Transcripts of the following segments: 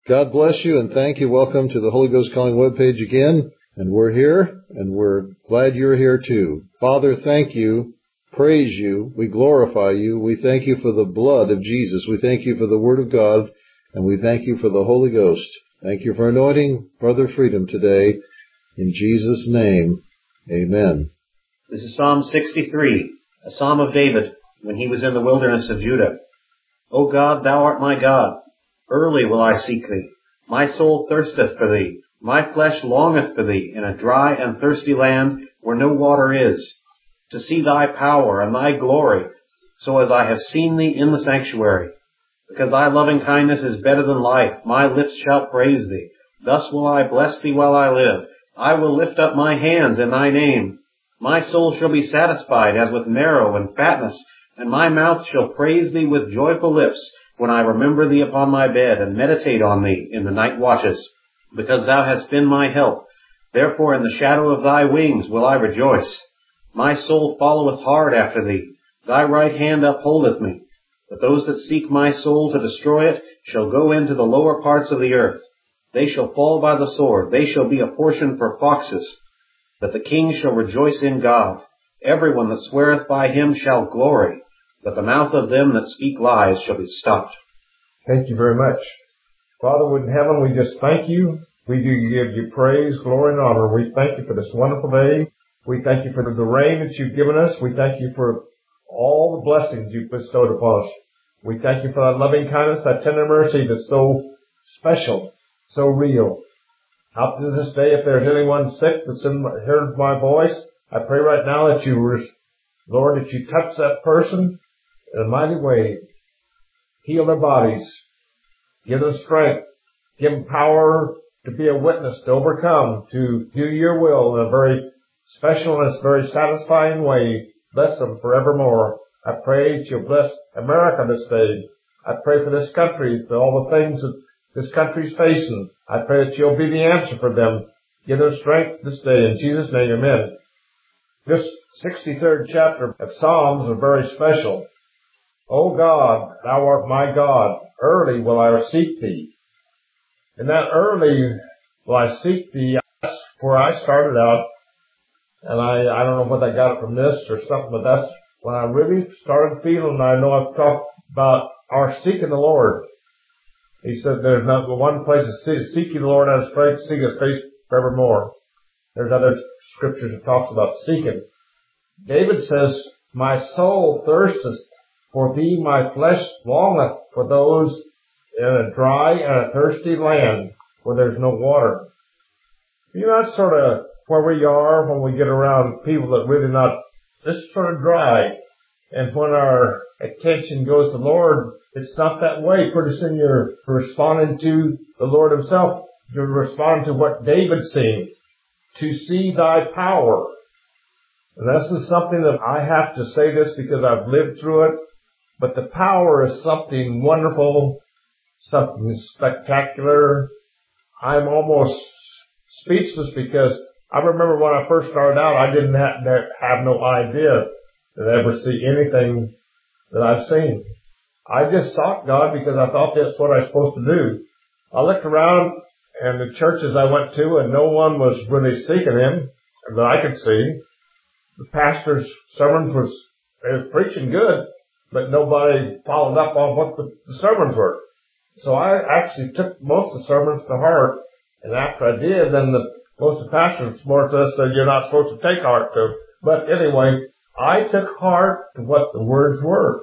God bless you and thank you. Welcome to the Holy Ghost Calling webpage again. And we're here, and we're glad you're here too. Father, thank you, praise you, we glorify you. We thank you for the blood of Jesus. We thank you for the Word of God, and we thank you for the Holy Ghost. Thank you for anointing Brother Freedom today. In Jesus' name, amen. This is Psalm 63, a psalm of David when he was in the wilderness of Judah. O God, thou art my God. Early will I seek thee. My soul thirsteth for thee. My flesh longeth for thee in a dry and thirsty land where no water is, to see thy power and thy glory, so as I have seen thee in the sanctuary. Because thy loving kindness is better than life, my lips shall praise thee. Thus will I bless thee while I live. I will lift up my hands in thy name. My soul shall be satisfied as with marrow and fatness, and my mouth shall praise thee with joyful lips, when I remember thee upon my bed, and meditate on thee in the night watches. Because thou hast been my help, therefore in the shadow of thy wings will I rejoice. My soul followeth hard after thee. Thy right hand upholdeth me. But those that seek my soul to destroy it shall go into the lower parts of the earth. They shall fall by the sword. They shall be a portion for foxes. But the king shall rejoice in God. Everyone that sweareth by him shall glory. But the mouth of them that speak lies shall be stopped. Thank you very much. Father in heaven, we just thank you. We do give you praise, glory, and honor. We thank you for this wonderful day. We thank you for the rain that you've given us. We thank you for all the blessings you've bestowed upon us. We thank you for that loving kindness, that tender mercy that's so special, so real. Up to this day, if there's anyone sick that's heard my voice, I pray right now that Lord, that you touch that person in a mighty way. Heal their bodies. Give them strength. Give them power to be a witness, to overcome, to do your will in a very special and very satisfying way. Bless them forevermore. I pray that you'll bless America this day. I pray for this country, for all the things that this country's facing. I pray that you'll be the answer for them. Give them strength this day. In Jesus' name, amen. This 63rd chapter of Psalms is very special. O God, thou art my God. Early will I seek thee. And that early will I seek thee, that's where I started out. And I don't know whether I got it from this or something, but that's when I really started feeling, I know I've talked about our seeking the Lord. He said there's not one place to seek you the Lord out of strength, seek his face forevermore. There's other scriptures that talks about seeking. David says, my soul thirsteth for thee, my flesh longeth for those in a dry and a thirsty land where there's no water. You know, that's sort of where we are when we get around people that really not, it's sort of dry. And when our attention goes to the Lord, it's not that way. Pretty soon you're responding to the Lord himself. You're responding to what David's saying. To see thy power. And this is something that I have to say this because I've lived through it. But the power is something wonderful, something spectacular. I'm almost speechless because I remember when I first started out, I didn't have no idea that I'd ever see anything that I've seen. I just sought God because I thought that's what I was supposed to do. I looked around and the churches I went to, and no one was really seeking him that I could see. The pastor's sermons was preaching good, but nobody followed up on what the sermons were. So I actually took most of the sermons to heart, and after I did, then most of the pastors more or less said you're not supposed to take heart to. But anyway, I took heart to what the words were.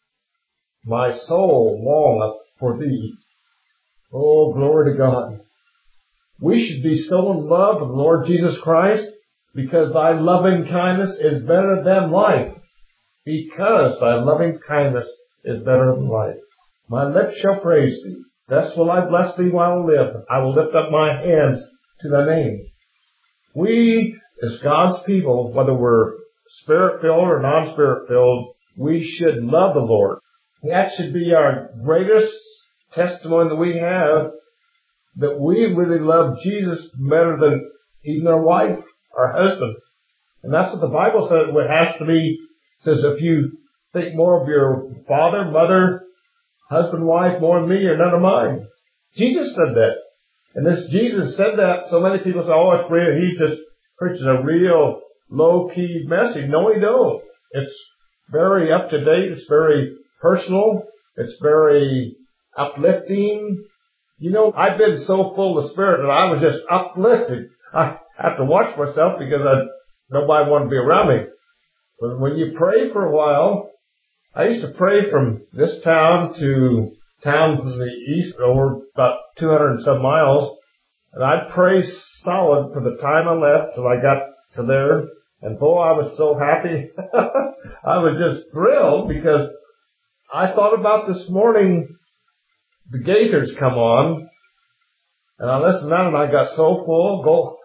My soul longeth for thee. Oh, glory to God. We should be so in love with the Lord Jesus Christ because thy loving kindness is better than life. Because thy loving kindness is better than life. My lips shall praise thee. Thus will I bless thee while I live. I will lift up my hands to thy name. We, as God's people, whether we're spirit-filled or non-spirit-filled, we should love the Lord. That should be our greatest testimony that we have, that we really love Jesus better than even our wife, our husband. And that's what the Bible says it has to be. It says if you think more of your father, mother, husband, wife, more than me, you're none of mine. Jesus said that. And this Jesus said that, so many people say, oh, it's real. He just preaches a real low-key message. No, he don't. It's very up to date. It's very personal. It's very uplifting. You know, I've been so full of Spirit that I was just uplifted. I have to watch myself because nobody wanted to be around me. But when you pray for a while, I used to pray from this town to town to the east over about 200 and some miles. And I'd pray solid for the time I left till I got to there. And boy, I was so happy. I was just thrilled because I thought about this morning, the Gators come on, and I listened to that and I got so full.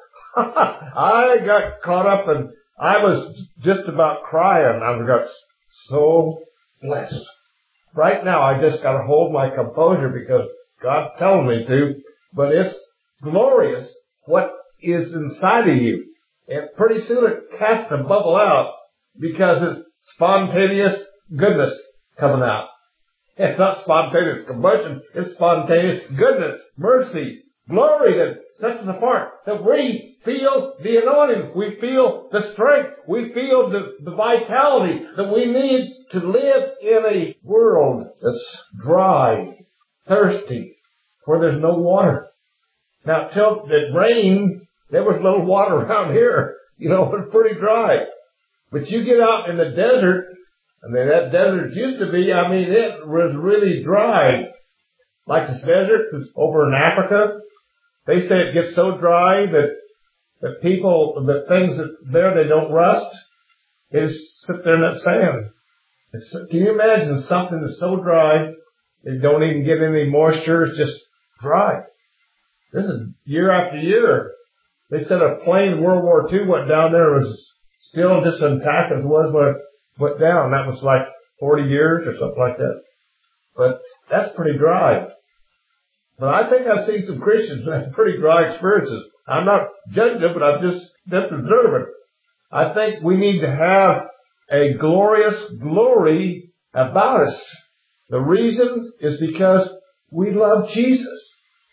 I got caught up and I was just about crying. I got so blessed. Right now I just got to hold my composure because God's telling me to, but it's glorious what is inside of you. And pretty soon it has to bubble out because it's spontaneous goodness coming out. It's not spontaneous combustion, it's spontaneous goodness, mercy, glory that sets us apart. That we feel the anointing, we feel the strength, we feel the vitality that we need to live in a world that's dry, thirsty, where there's no water. Now, till it rained, there was little water around here. You know, it was pretty dry. But you get out in the desert, I mean, that desert used to be, I mean, it was really dry. Like this desert that's over in Africa, they say it gets so dry that people, the things that there, they don't rust. They just sit there in that sand. Can you imagine something that's so dry, it don't even get any moisture, it's just dry. This is year after year. They said a plane in World War II went down there, was still just intact as it was when it went down. That was like 40 years or something like that. But that's pretty dry. But I think I've seen some Christians who have pretty dry experiences. I'm not judging them, but I'm just observing. I think we need to have a glorious glory about us. The reason is because we love Jesus.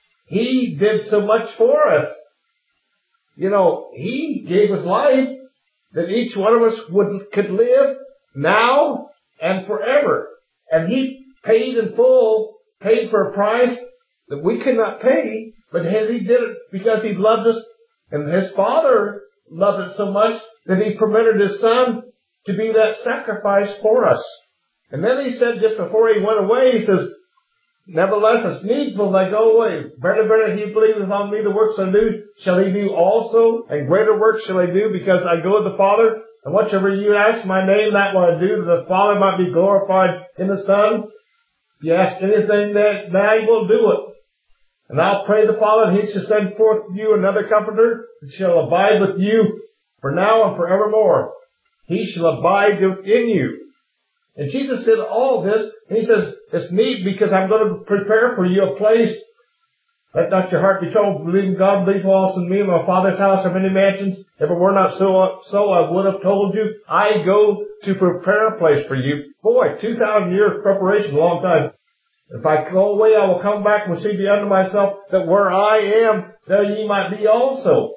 He did so much for us. You know, He gave His life that each one of us could live now and forever. And He paid in full, paid for a price that we could not pay, but He did it because He loved us, and His Father loved it so much that He permitted His Son to be that sacrifice for us. And then He said just before He went away, He says, nevertheless, it's needful that I go away. Verily, verily, he believeth on me, the works I do, shall he do also, and greater works shall he do, because I go to the Father. And whatsoever you ask in my name, that will I do, that the Father might be glorified in the Son. If you ask anything that now He will do it. And I'll pray the Father, and He shall send forth to you another Comforter, that shall abide with you for now and forevermore. He shall abide in you. And Jesus did all this, and He says, it's neat because I'm going to prepare for you a place. Let not your heart be troubled. Believe in God, believe also in me. In my Father's house are many mansions. If it were not so I would have told you. I go to prepare a place for you. Boy, 2,000 years preparation, a long time. If I go away, I will come back and receive you unto myself, that where I am, there ye might be also.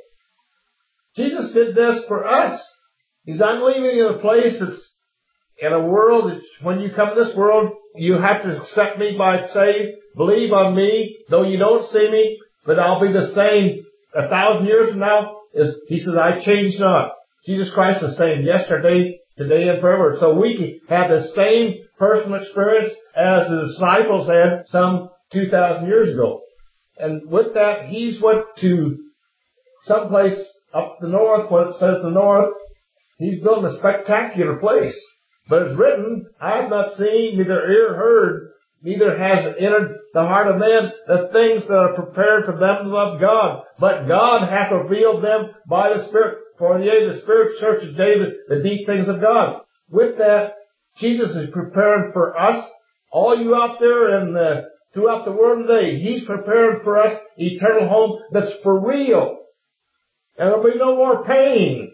Jesus did this for us. He's, I'm leaving you in a place that's in a world that when you come to this world, you have to accept me by faith, believe on me, though you don't see me, but I'll be the same 1,000 years from now. He says, I change not. Jesus Christ is the same yesterday, today, and forever. So we can have the same personal experience as the disciples had some 2,000 years ago. And with that, He's went to someplace up the north, when it says the north. He's building a spectacular place. But it's written, I have not seen, neither ear heard, neither has it entered the heart of man, the things that are prepared for them that love God. But God hath revealed them by the Spirit. For yea, the Spirit searches David the deep things of God. With that, Jesus is preparing for us, all you out there and throughout the world today. He's preparing for us eternal home that's for real. And there'll be no more pain.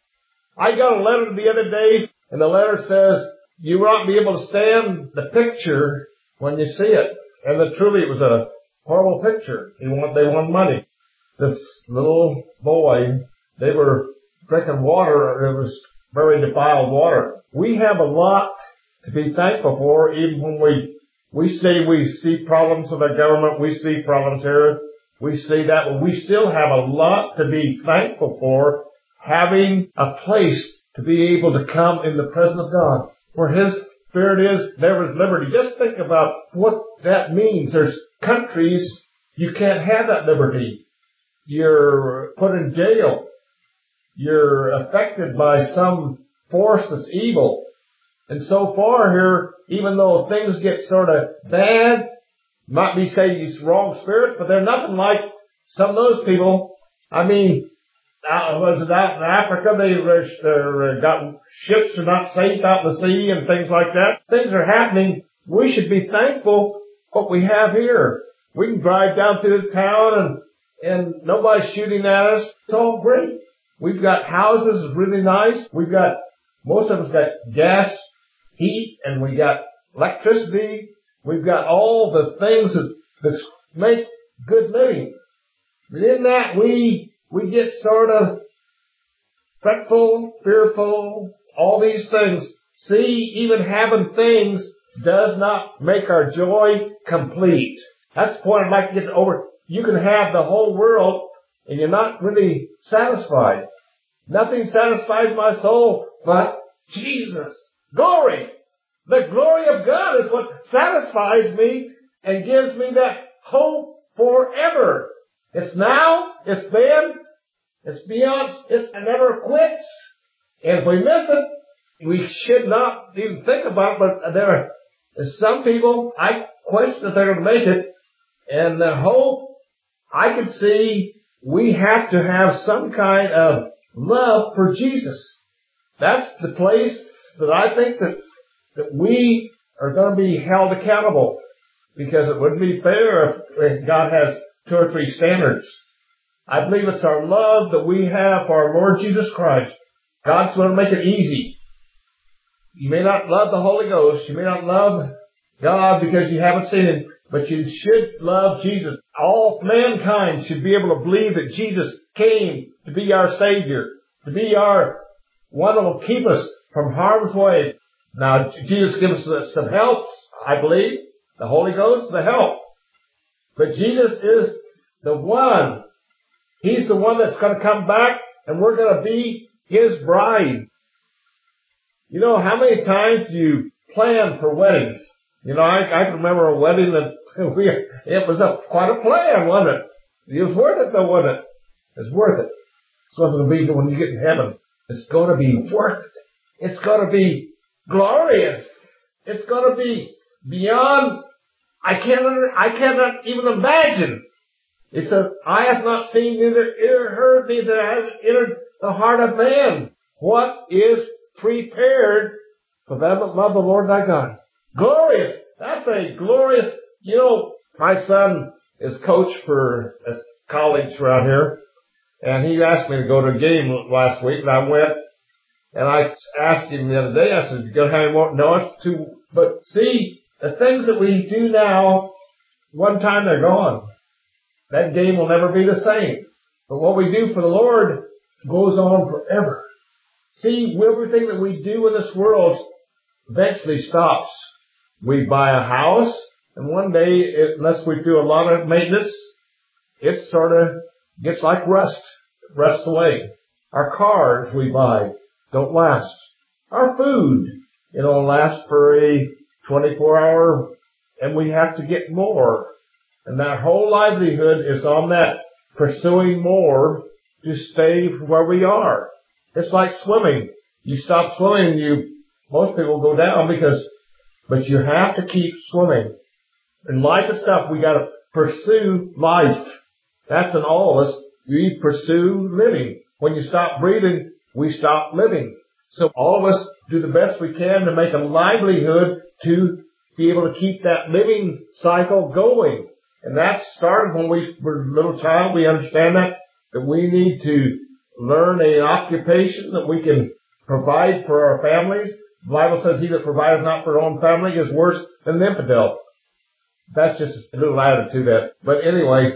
I got a letter the other day, and the letter says, you won't be able to stand the picture when you see it. And truly, it was horrible picture. They want money. This little boy, they were drinking water. It was very defiled water. We have a lot to be thankful for, even when we say we see problems with our government, we see problems here, we see that, but we still have a lot to be thankful for, having a place to be able to come in the presence of God. Where His Spirit is, there is liberty. Just think about what that means. There's countries you can't have that liberty. You're put in jail. You're affected by some force that's evil. And so far here, even though things get sort of bad, might be saying these wrong spirits, but they're nothing like some of those people. I mean, was it out in Africa? They got ships are not safe out in the sea and things like that. Things are happening. We should be thankful what we have here. We can drive down through the town and nobody's shooting at us. It's all great. We've got houses, it's really nice. Most of us got gas, heat, and we got electricity. We've got all the things that make good living. But in that, we get sort of fretful, fearful, all these things. See, even having things does not make our joy complete. That's the point I'd like to get over. You can have the whole world and you're not really satisfied. Nothing satisfies my soul but Jesus. Glory! The glory of God is what satisfies me and gives me that hope forever. It's now, it's then, it's beyond, it never quits. And if we miss it, we should not even think about it, but there are some people, I question if they're going to make it, and the hope, I can see we have to have some kind of love for Jesus. That's the place that I think that we are going to be held accountable, because it wouldn't be fair if God has 2 or 3 standards. I believe it's our love that we have for our Lord Jesus Christ. God's going to make it easy. You may not love the Holy Ghost. You may not love God because you haven't seen Him, but you should love Jesus. All mankind should be able to believe that Jesus came to be our Savior, to be our one that will keep us from harm's way. Now, Jesus gives us some help, I believe. The Holy Ghost, the help. But Jesus is the one. He's the one that's going to come back, and we're going to be His bride. You know, how many times do you plan for weddings? You know, I can remember a wedding that it was quite a plan, wasn't it? It was worth it though, wasn't it? It's worth it. It's what it'll be when you get in heaven. It's going to be worth it. It's going to be glorious. It's going to be beyond, I cannot even imagine. It says, I have not seen, neither ear heard, neither has entered the heart of man what is prepared for them that love the Lord thy God. Glorious. That's a glorious, you know, my son is coach for a college around here, and he asked me to go to a game last week, and I went, and I asked him the other day, I said, you going to have any more? No, it's too, but see, the things that we do now, one time they're gone. That game will never be the same. But what we do for the Lord goes on forever. See, everything that we do in this world eventually stops. We buy a house, and one day, unless we do a lot of maintenance, it sort of gets like rust. It rusts away. Our cars we buy don't last. Our food, lasts for a 24-hour, and we have to get more. And that whole livelihood is on that, pursuing more to stay where we are. It's like swimming. You stop swimming, most people go down but you have to keep swimming. In life itself, we gotta pursue life. That's in all of us. We pursue living. When you stop breathing, we stop living. So all of us do the best we can to make a livelihood to be able to keep that living cycle going. And that started when we were a little child. We understand that we need to learn an occupation that we can provide for our families. The Bible says he that provideth not for his own family is worse than the infidel. That's just a little added to that. But anyway,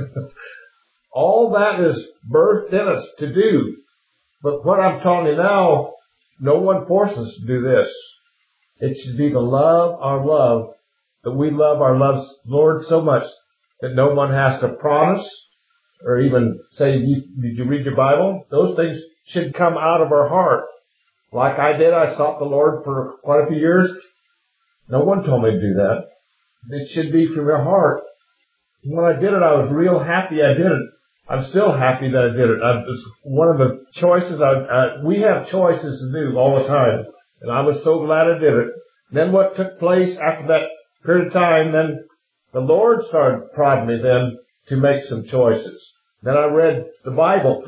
all that is birthed in us to do. But what I'm telling you now, no one forces us to do this. It should be the love, our love, that we love our Lord so much that no one has to promise or even say, did you read your Bible? Those things should come out of our heart. Like I did, I sought the Lord for quite a few years. No one told me to do that. It should be from your heart. When I did it, I was real happy I did it. I'm still happy that I did it. It's one of the choices. We have choices to do all the time. And I was so glad I did it. Then what took place after that period of time, then the Lord started prodding me then to make some choices. Then I read the Bible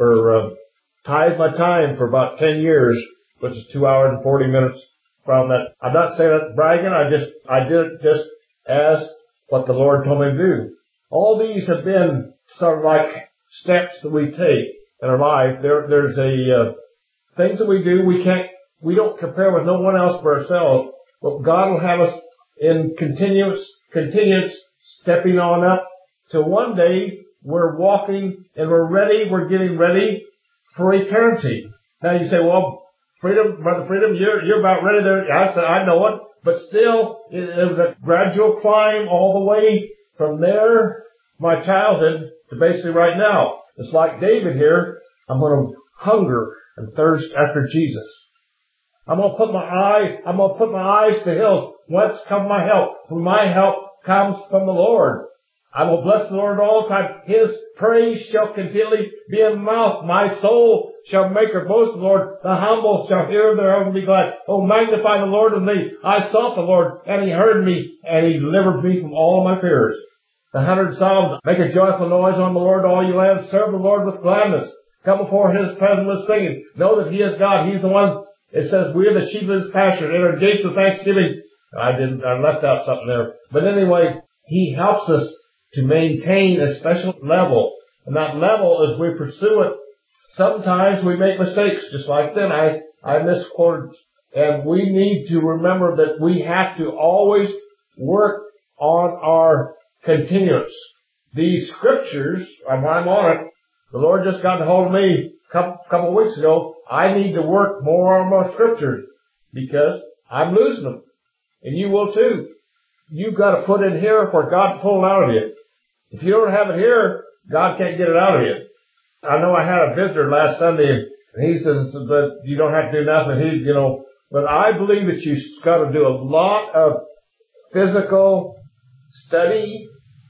tithed my time for about 10 years, which is 2 hours and 40 minutes from that. I'm not saying that bragging. I did it just as what the Lord told me to do. All these have been sort of like steps that we take in our life. There's things that we do. We don't compare with no one else for ourselves. But God will have us in continuous stepping on up till one day we're walking and we're getting ready for eternity. Now you say, well, Brother Freedom, you're about ready there. I said, I know it, but still, it was a gradual climb all the way from there, my childhood, to basically right now. It's like David here. I'm going to hunger and thirst after Jesus. I'm going to put my eyes to the hills. Whence comes my help? For my help comes from the Lord. I will bless the Lord all the time. His praise shall continually be in my mouth. My soul shall make her boast in the Lord. The humble shall hear thereof and be glad. Oh, magnify the Lord with me. I sought the Lord, and He heard me, and He delivered me from all my fears. The 100 Psalms, make a joyful noise on the Lord, all you lands. Serve the Lord with gladness. Come before His presence with singing. Know that He is God. He's the one. It says, we are the sheep of His pasture. Enter gates with thanksgiving. I left out something there. But anyway, He helps us to maintain a special level. And that level, as we pursue it, sometimes we make mistakes. Just like then, I misquoted. And we need to remember that we have to always work on our continuance. These scriptures, I'm on it. The Lord just got a hold of me a couple of weeks ago. I need to work more on my scriptures because I'm losing them. And you will too. You've got to put in here for God to pull it out of you. If you don't have it here, God can't get it out of you. I know I had a visitor last Sunday, and he says that you don't have to do nothing. But I believe that you've got to do a lot of physical study.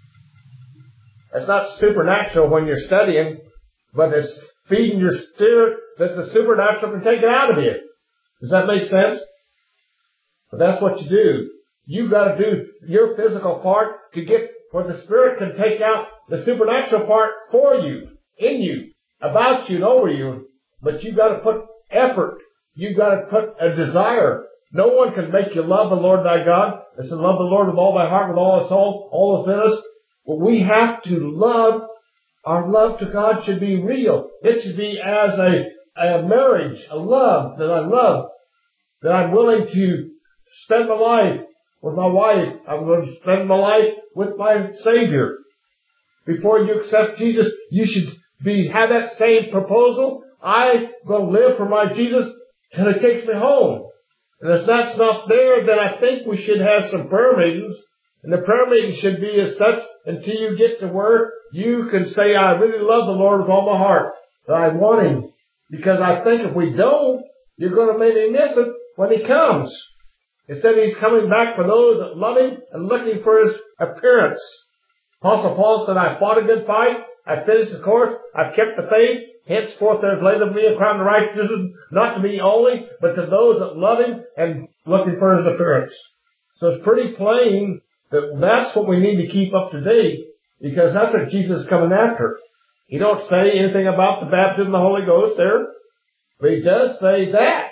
It's not supernatural when you're studying, but it's feeding your spirit that the supernatural can take it out of you. Does that make sense? But that's what you do. You've got to do your physical part to get where the Spirit can take out the supernatural part for you, in you, about you, and over you. But you've got to put effort. You've got to put a desire. No one can make you love the Lord thy God. It's to love the Lord with all thy heart, with all thy soul, all that's in us. But we have to love. Our love to God should be real. It should be as a marriage, a love that I love, that I'm willing to spend my life with my wife. I'm going to spend my life with my Savior. Before you accept Jesus, you should have that same proposal. I'm going to live for my Jesus till He takes me home. And if that's not there, then I think we should have some prayer meetings. And the prayer meeting should be as such until you get to where you can say, I really love the Lord with all my heart. That I want Him. Because I think if we don't, you're going to maybe miss it when He comes. It said He's coming back for those that love Him and looking for His appearance. Apostle Paul said, I fought a good fight. I finished the course. I've kept the faith. Henceforth there is laid up me a crown of righteousness, not to me only, but to those that love Him and looking for His appearance. So it's pretty plain that that's what we need to keep up to date, because that's what Jesus is coming after. He don't say anything about the baptism of the Holy Ghost there, but He does say that.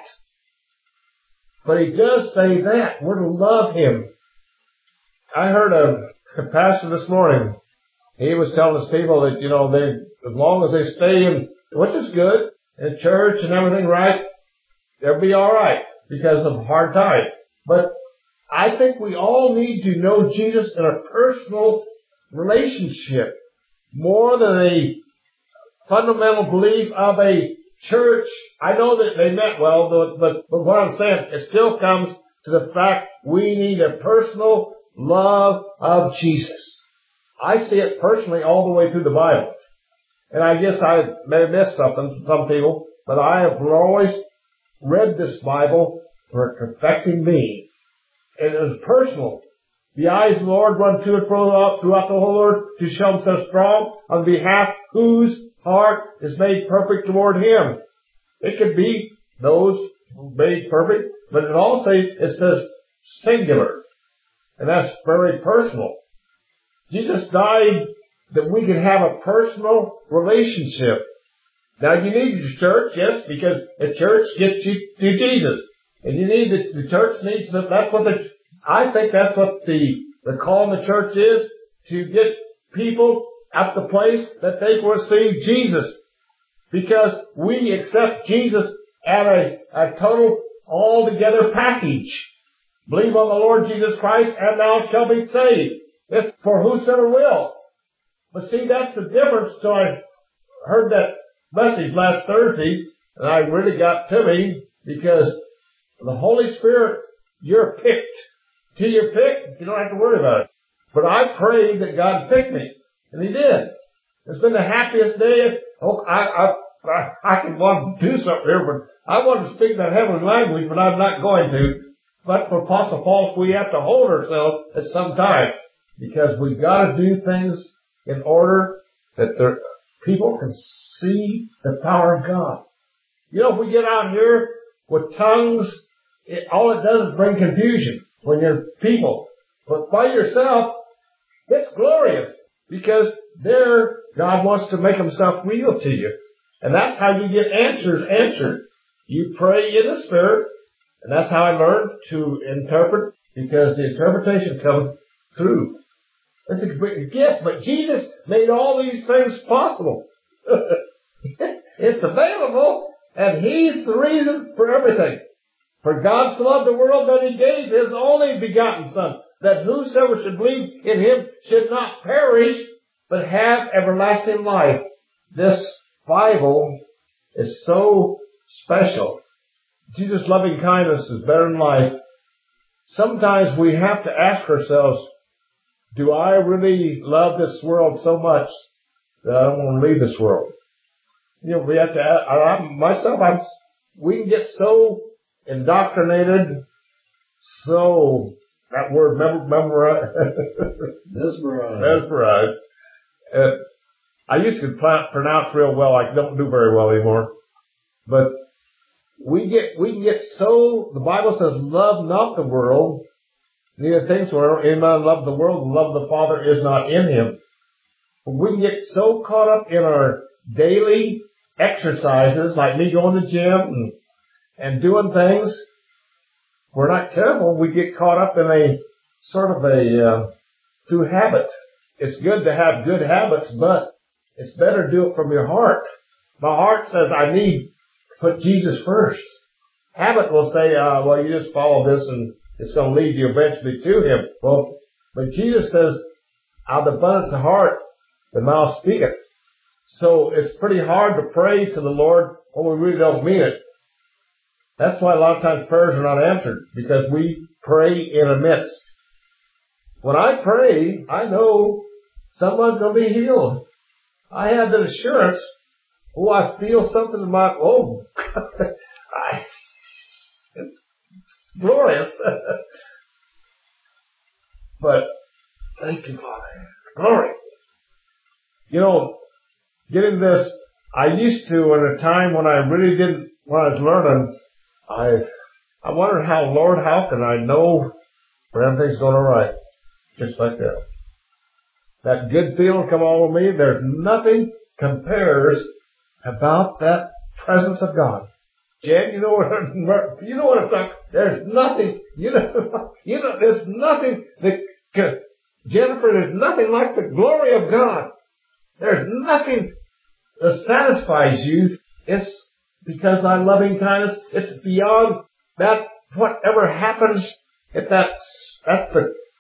We're to love Him. I heard a pastor this morning. He was telling his people that, as long as they stay in, which is good, in church and everything right, they'll be all right because of hard times. But I think we all need to know Jesus in a personal relationship more than a fundamental belief of a church. I know that they meant well, but what I'm saying, it still comes to the fact we need a personal love of Jesus. I see it personally all the way through the Bible. And I guess I may have missed something to some people, but I have always read this Bible for perfecting me. And it was personal. The eyes of the Lord run to and fro throughout the whole earth to show himself strong on behalf whose heart is made perfect toward him. It could be those made perfect, but it says singular. And that's very personal. Jesus died that we could have a personal relationship. Now you need the church, yes, because the church gets you to Jesus. And you need the church needs, I think that's what the call in the church is, to get people at the place that they will receive Jesus. Because we accept Jesus at a total, altogether package. Believe on the Lord Jesus Christ and thou shalt be saved. It's for whosoever will. But see, that's the difference. So I heard that message last Thursday, and I really got to me, because the Holy Spirit, you're picked. Till you're picked, you don't have to worry about it. But I prayed that God picked me, and He did. It's been the happiest day. I could want to do something here, but I want to speak that heavenly language, but I'm not going to. But for Apostle Paul, we have to hold ourselves at some time, because we've got to do things in order that people can see the power of God. You know, if we get out here with tongues, all it does is bring confusion when you're people. But by yourself, it's glorious, because there God wants to make himself real to you. And that's how you get answers answered. You pray in the Spirit, and that's how I learned to interpret, because the interpretation comes through. It's a great gift, but Jesus made all these things possible. It's available, and He's the reason for everything. For God so loved the world that He gave His only begotten Son, that whosoever should believe in Him should not perish, but have everlasting life. This Bible is so special. Jesus' loving kindness is better than life. Sometimes we have to ask ourselves, do I really love this world so much that I don't want to leave this world? You know, we have to, we can get so indoctrinated, so, that word, mesmerized. I used to pronounce real well. I don't do very well anymore. But we can get so, the Bible says, love not the world, neither things where any man love the world, the love of the Father is not in him. But we can get so caught up in our daily exercises, like me going to the gym and doing things. If we're not careful, we get caught up in a sort of through habit. It's good to have good habits, but it's better to do it from your heart. My heart says I need to put Jesus first. Habit will say, well, you just follow this and it's going to lead you eventually to Him. Well, but Jesus says, out of the abundance of the heart, the mouth speaketh. So it's pretty hard to pray to the Lord when we really don't mean it. That's why a lot of times prayers are not answered, because we pray in a midst. When I pray, I know someone's going to be healed. I have that assurance. Oh, I feel something in my, it's glorious. But, thank you, Father. Glory. You know, getting this, I used to, at a time when I really didn't, when I was learning, I wondered how can I know when everything's going all right? Just like that. That good feeling come over me. There's nothing compares about that presence of God. Jen, you know what I'm talking. There's nothing, there's nothing Jennifer, there's nothing like the glory of God. There's nothing that satisfies you. It's because thy loving kindness, it's beyond that, whatever happens that's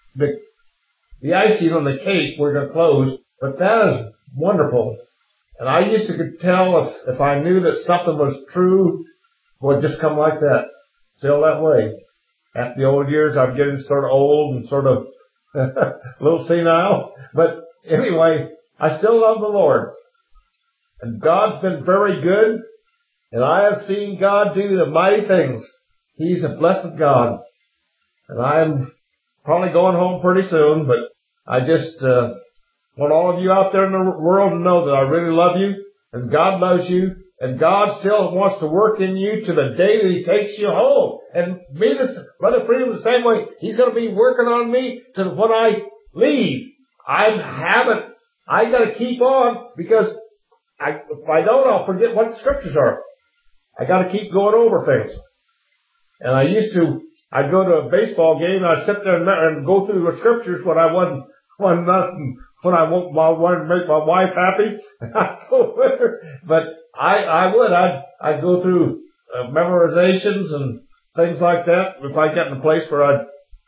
the icing on the cake. We're going to close, but that is wonderful. And I used to could tell if I knew that something was true, would just come like that, still that way. After the old years, I'm getting sort of old and sort of a little senile. But anyway, I still love the Lord. And God's been very good. And I have seen God do the mighty things. He's a blessed God. And I'm probably going home pretty soon, but I just want all of you out there in the world to know that I really love you, and God loves you, and God still wants to work in you to the day that He takes you home. And me, Brother Freedom, the same way. He's going to be working on me to when I leave. I got to keep on, because if I don't, I'll forget what the scriptures are. I got to keep going over things. And I'd go to a baseball game, and I'd sit there and go through the scriptures when I wasn't nothing, when I wanted to make my wife happy. I'd go with her. But I'd go through memorizations and things like that. If I get in a place where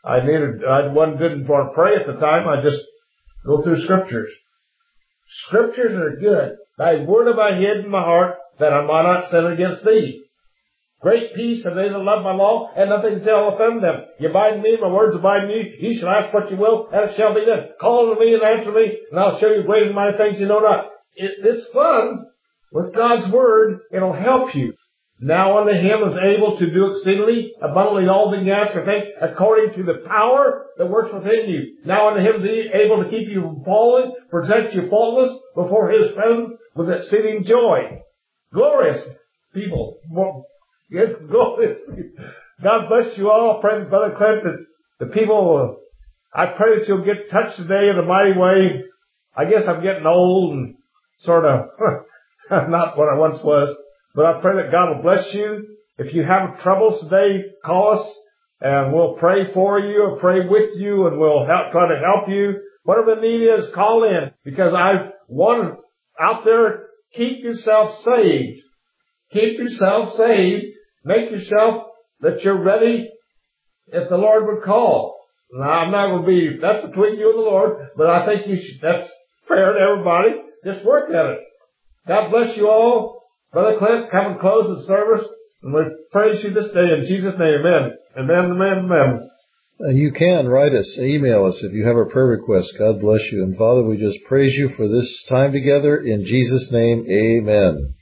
didn't want to pray at the time, I'd just go through scriptures. Scriptures are good. Thy word have I hid in my heart, that I might not sin against thee. Great peace have they that love my law, and nothing shall offend them. You abide in me, my words abide in you. Ye shall ask what you will, and it shall be done. Call unto me and answer me, and I'll show you great and mighty things you know not. It's fun with God's word. It'll help you. Now unto him is able to do exceedingly abundantly all that you ask or think, according to the power that works within you. Now unto him is able to keep you from falling, present you faultless before his presence with exceeding joy. Glorious people. Yes, glorious. God bless you all. Pray, Brother Clint, that the people, I pray that you'll get touched today in a mighty way. I guess I'm getting old and sort of not what I once was. But I pray that God will bless you. If you have troubles today, call us and we'll pray for you or pray with you, and we'll try to help you. Whatever the need is, call in, because I want out there, keep yourself saved. Keep yourself saved. Make yourself that you're ready if the Lord would call. Now, I'm not going to be, that's between you and the Lord, but I think that's fair to everybody. Just work at it. God bless you all. Brother Clint, come and close the service, and we praise you this day in Jesus' name. Amen. Amen, amen, amen. And you can write us, email us if you have a prayer request. God bless you. And Father, we just praise you for this time together. In Jesus' name, amen.